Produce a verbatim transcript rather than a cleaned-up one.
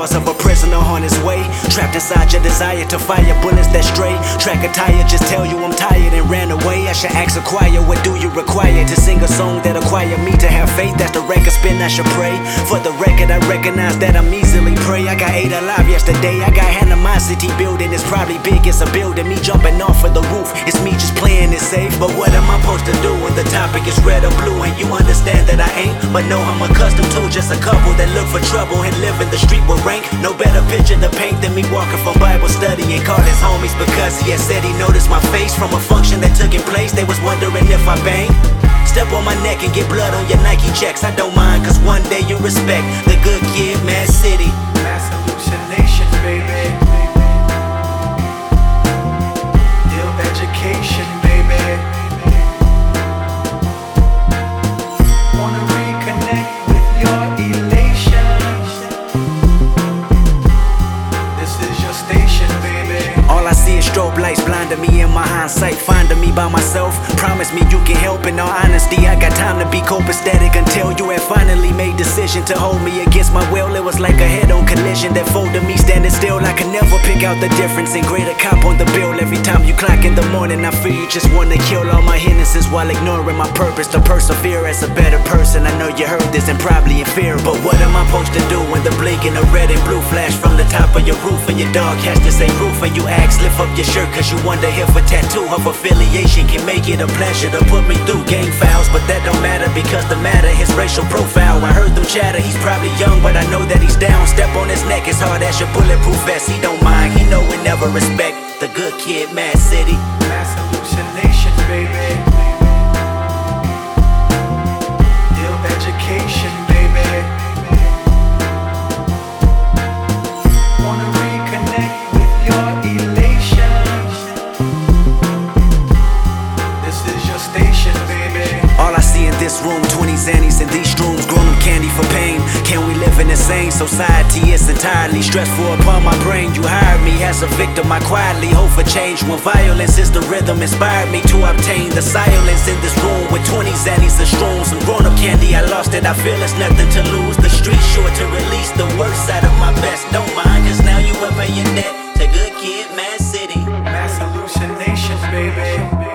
bars of a prisoner on his way. Trapped inside your desire to fire bullets that stray. Track a tire, just tell you I'm tired and ran away. I should ask a choir, what do you require to sing a song that acquire me to have faith? That's the record spin, I should pray. For the record, I recognize that I'm easily prey. I got ate alive yesterday. I got animosity building. It's probably big, it's a building. Me jumping off of the roof, it's me just playing it safe. But what am I supposed to do when the topic is red or blue? And you understand that I ain't, but no, I'm accustomed to just a couple that look for trouble and live in the street with rank. No better picture to paint than me walking from Bible study and call his homies because he had said he noticed my face from a function that took in place. They was wondering if I banged. Step on my neck and get blood on your Nike checks. I don't mind, cause one day you respect the good kid, Mad City. Mass hallucination, baby. Ill education, baby. Wanna reconnect with your elation. This is your station, baby. All I see is strobe lights blinding me in my hindsight, finding me by myself. Promise me you can help. In all honesty, I got time to be copacetic until you had finally made decision to hold me against my will. It was like a head-on collision that folded me standing still. I could never pick out the difference and grade a cop on the bill. Every time you clock in the morning, I feel you just wanna kill all my innocence while ignoring my purpose to persevere as a better person. I know you heard this and probably in fear, but what am I supposed to do when the blinking of red and blue flash from the top of your roof and your dog has to say roof and you ask lift up your shirt cause you wonder if a tattoo of affiliation can make it a pleasure to put me through gang files? But that don't matter because the matter his racial profile. I heard them chatter, he's probably young but I know that he's down. Step on his neck as hard as your bulletproof vest. He don't mind, he know we never respect the good kid, Mad City. Mass hallucination, baby. Ill education, baby. Wanna reconnect with your elation. This is your station, baby. All I see in this room, twenty zannies in these strooms, grown up candy for pain. Can we live in the same society? It's entirely stressful upon my brain. You hired me as a victim, I quietly hope for change. When violence is the rhythm, inspired me to obtain the silence in this room with twenty zannies and shrooms. Some grown up candy, I lost it, I feel it's nothing to lose. The street's sure to release the worst out of my best. Don't mind, cause now you up in your debt to good kid, Mad City. Mass hallucinations, baby.